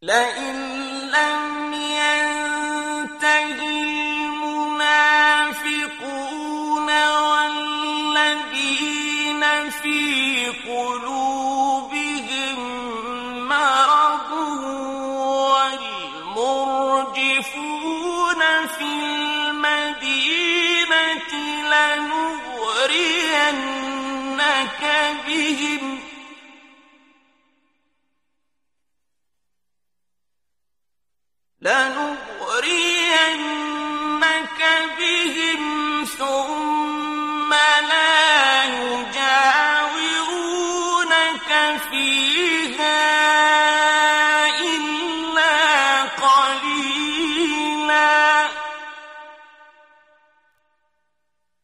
لئن لم ينته المنافقون والذين في قلوبهم مرض والمرجفون في المدينة لنغرينك بهم